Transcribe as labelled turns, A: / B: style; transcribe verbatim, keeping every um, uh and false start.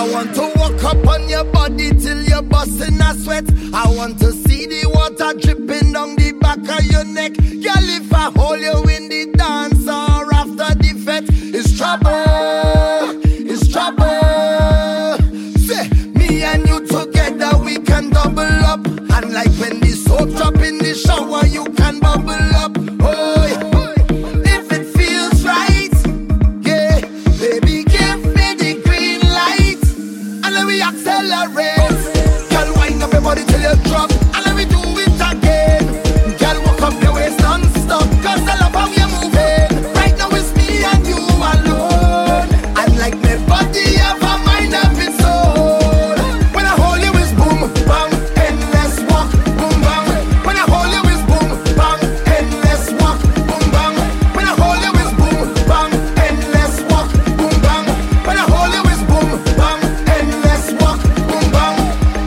A: I want to walk up on your body till you're busting a sweat. I want to see the water dripping down the back of your neck. Girl, if I hold you in the dance or after the fete, it's trouble, it's trouble. Say, me and you together, we can double up. And like when the soap drop in the shower, you can bubble up. Oh, yeah. If it feels right, yeah, baby, give me the green light. And then we accelerate. Girl, wind up your body till you drop.